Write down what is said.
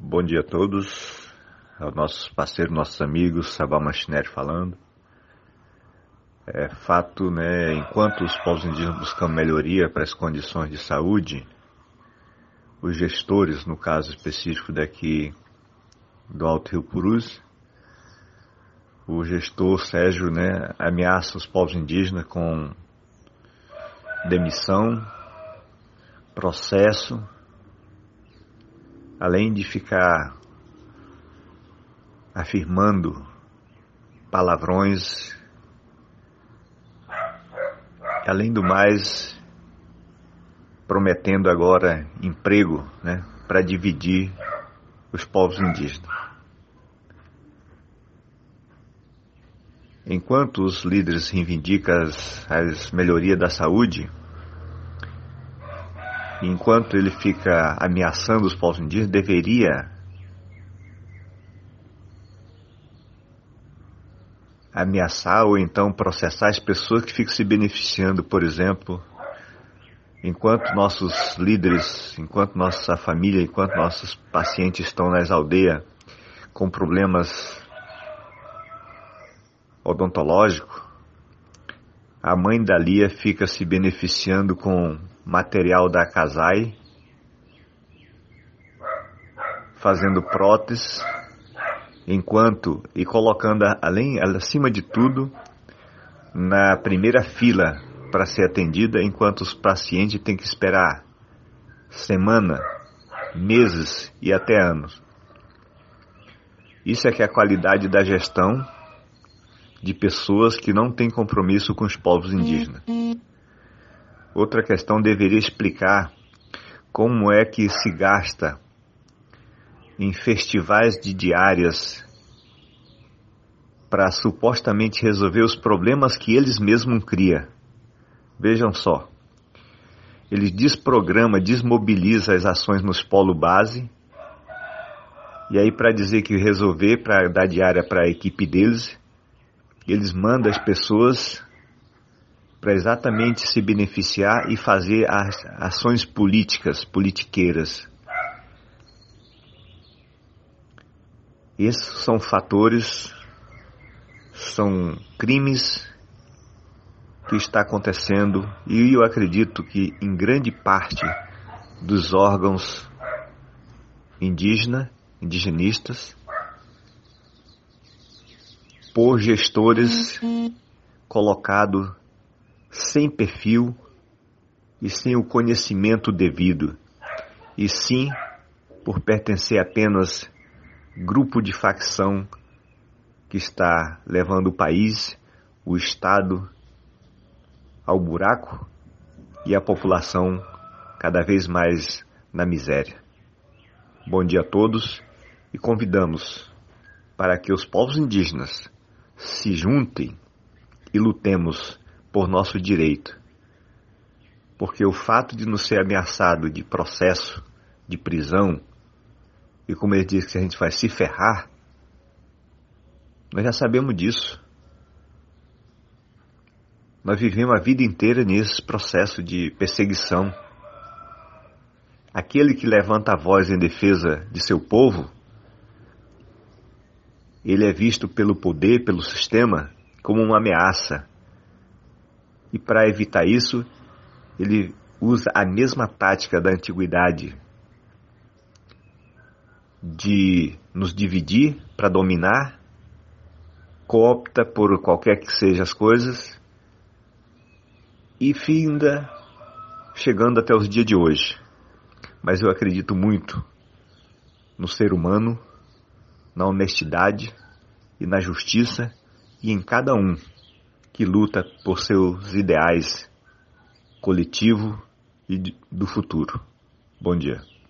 Bom dia a todos, aos nossos parceiros, nossos amigos, Sabá Machineri falando. É fato, né, enquanto os povos indígenas buscam melhoria para as condições de saúde, os gestores, no caso específico daqui do Alto Rio Purus, o gestor Sérgio, né, ameaça os povos indígenas com demissão, processo, além de ficar afirmando palavrões, além do mais, prometendo agora emprego, né, para dividir os povos indígenas. Enquanto os líderes reivindicam as melhorias da saúde, enquanto ele fica ameaçando os povos indígenas, deveria ameaçar ou então processar as pessoas que ficam se beneficiando, por exemplo, enquanto nossos líderes, enquanto nossa família, enquanto nossos pacientes estão nas aldeias com problemas odontológicos, a mãe da Lia fica se beneficiando com material da Casai, fazendo próteses, enquanto e colocando acima de tudo na primeira fila para ser atendida, enquanto os pacientes têm que esperar semana, meses e até anos. Isso é que é a qualidade da gestão de pessoas que não têm compromisso com os povos indígenas. Outra questão deveria explicar como é que se gasta em festivais de diárias para supostamente resolver os problemas que eles mesmos criam. Vejam só, eles desmobilizam as ações nos polo base, e aí para dizer que resolver, para dar diária para a equipe deles, eles mandam as pessoas para exatamente se beneficiar e fazer ações politiqueiras. Esses são fatores, são crimes que está acontecendo, e eu acredito que em grande parte dos órgãos indigenistas, por gestores colocados sem perfil e sem o conhecimento devido, e sim por pertencer apenas grupo de facção que está levando o país, o Estado, ao buraco e a população cada vez mais na miséria. Bom dia a todos e convidamos para que os povos indígenas se juntem e lutemos por nosso direito, porque o fato de nos ser ameaçado de processo, de prisão, e como ele diz que a gente vai se ferrar, nós já sabemos disso. Nós vivemos a vida inteira nesse processo de perseguição. Aquele que levanta a voz em defesa de seu povo, ele é visto pelo poder, pelo sistema, como uma ameaça. E para evitar isso, ele usa a mesma tática da antiguidade, de nos dividir para dominar, coopta por qualquer que sejam as coisas, e finda chegando até os dias de hoje. Mas eu acredito muito no ser humano, na honestidade e na justiça, e em cada um que luta por seus ideais coletivo e do futuro. Bom dia.